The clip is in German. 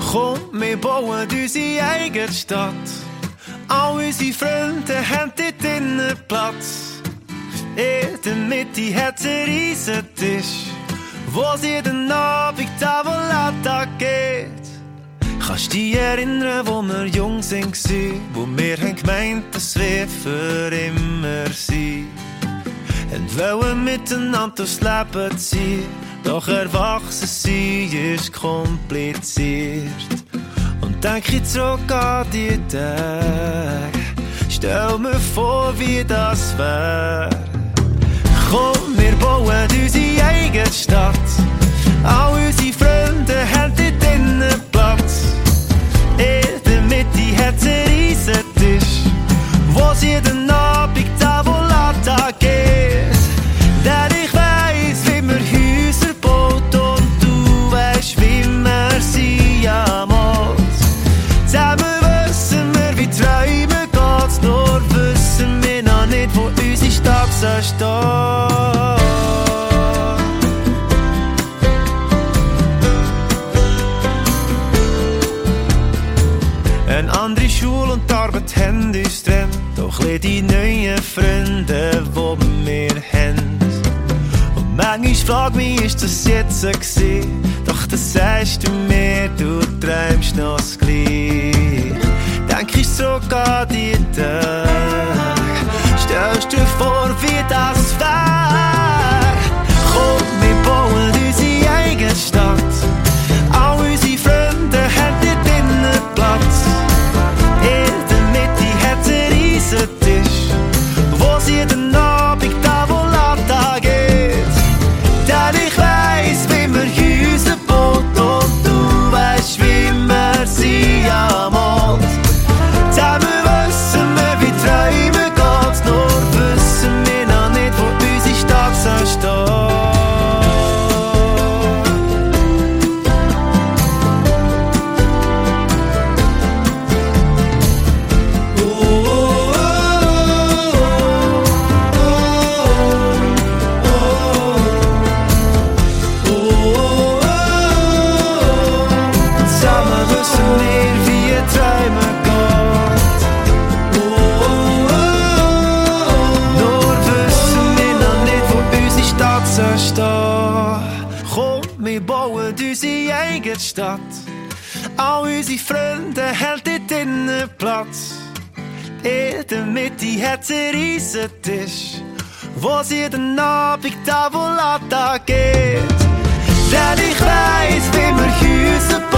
Komm, wir bauen unsere eigene Stadt. All unsere Freunde haben dort drinnen Platz. In der Mitte hat's einen riesen Tisch, wo's jeden Abend Tavolata geht. Kannst dich erinnern, wo wir jung waren, wo wir haben gemeint, dass wir für immer sind. Und wollen miteinander durchs Leben ziehen, doch erwachsen sein ist kompliziert. Und denk ich zurück an die Tage, stell mir vor, wie das wär. Komm, wir bauen unsere eigene Stadt. All unsere Freunde haben dort drinnen Platz. In der Mitte hat's einen riesen Tisch, wo's jeden Abend Tavolata geht. Denn ich weiss, wie man Häuser baut und du weisst, wie wir sie amals. Zusammen wissen wir, wie träumen geht's, nur wissen wir noch nicht, wo unsere Stadt soll stehen. Eine andere Schule und die Arbeit haben uns getrennt, doch die neuen Freunde, die wir haben. Und manchmal frag mich, ist das jetzt so gewesen? Doch das sagst du mir, du träumst noch das Gleiche. Denk ich zurück an die Tage, stellst dir vor, wie das wär. Komm, wir bauen unsere eigene Stadt. All unsere Freunde haben dort drinnen Platz. In der Mitte hat's einen riesen Tisch, wo's jeden Abend Tavolata geht. Denn ich weiss, wie man Häuser baut und du weisst, wie man sie amalt. Zusammen wissen wir, wie träumen geht, nur wissen wir noch nicht, wo unsere Stadt soll stehen. Zusammen wissen wir, wie träumen geht. Nur wissen wir noch nicht, wo unsere Stadt soll stehen. Komm, wir bauen unsere eigene Stadt. All unsere Freunde haben dort drinnen Platz. In der Mitte hat's einen riesen Tisch, wo's jeden Abend Tavolata geht. Denn ich weiss, wie wir Häuser bauen